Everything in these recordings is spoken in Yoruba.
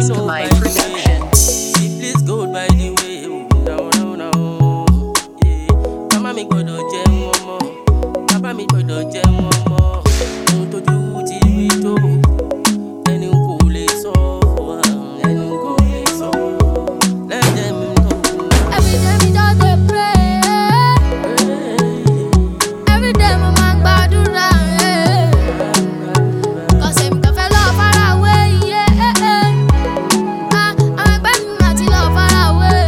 Oskamai Production. Please go by the way. No. Yeah. Mama mi gbọ́dọ̀ jẹun ọmọ. Bàbá mi gbọ́dọ̀ jẹun ọmọ. Ohun tójú ti rí tó. Ẹni kò lè sọ. Ẹni kò lè sọ. Let them know. Every day me just dey pray. Every day mo máa ń gbàdúrà. Cause èmi kò fẹ́ lọ far away. Àwọn ẹgbẹ́ mi máa ti lọ far away.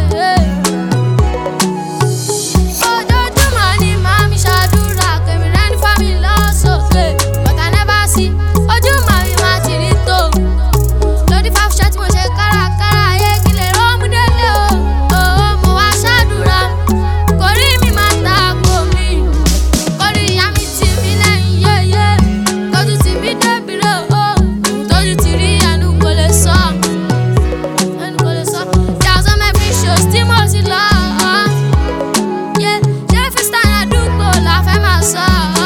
Ojoojúmọ́ ni màá mi ṣàdúrà kèmí rẹ́ni family lọ sókè. But I never see ojúmọ́ mi máa ti rí tó. Lórí fàfṣẹ́ tí mo ṣe kárakára ayé kí lè rọ́ọ̀mù délé o. Mo wá ṣàdúrà kórí mi máa tako mi. Kórí ìyá mi tì mí lẹ́yìn yéyé. Kójú tì mí débi rè o. Tójú ti rí ẹnu kò lè sọ. Ẹnu kò lè sọ. There's so many shows tí mo ti lọ. Ṣé freestyle àdúgbò la fẹ́ máa sọ?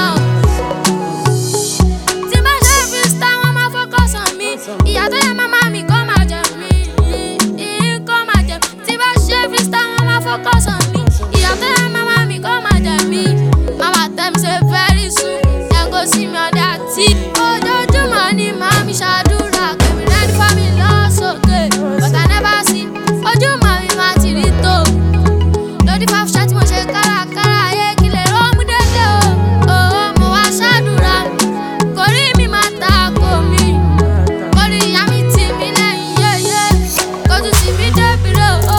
Tí bá ṣe freestyle wọ́n máa focus on mi. Ìyá tó yẹ màmá mi kó máa jẹ mí. Kó máa jẹ mí. Tí bá ṣe freestyle wọ́n máa focus on mi. Ìyá tó yẹ màmá mi kó máa jẹ mí. Mama tell me say very soon dem go see me on that tip. Ojoojúmọ́ ni màá mi ṣàdúrà kèmí rẹ́ni family lọ sókè. But I never see ojúmọ́ mi máa ti rí tó. Lórí fàfṣẹ́ tí mo ṣe kárakára ayé kí lè rọ́ọ̀mù délé o. Mo wá ṣàdúrà kórí mi máa tako mi. Kórí ìyá mi tì mí lẹ́yìn yéyé. Kójú tì mí débi rè o.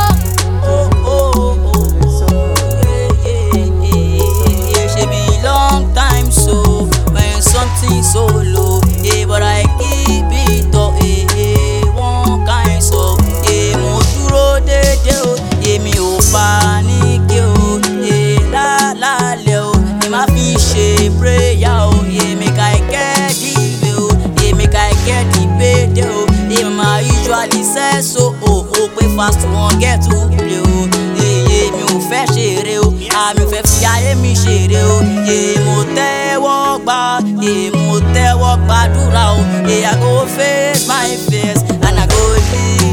She be long time so when something so low, but I keep it up, one kind so, mo dúró dédé o, mi ò panique o, lálẹ́ o, má fi ṣe prayer o, make I get the way o, make I get the payday o, ma usually say so, pé fast wọn get to play o, mi ò fẹ́ ṣeré o, àmì ò fẹ́ fi ayé mi ṣeré o, mo tẹ́wọ́ gbàdúrà o, I go face my fears and I go live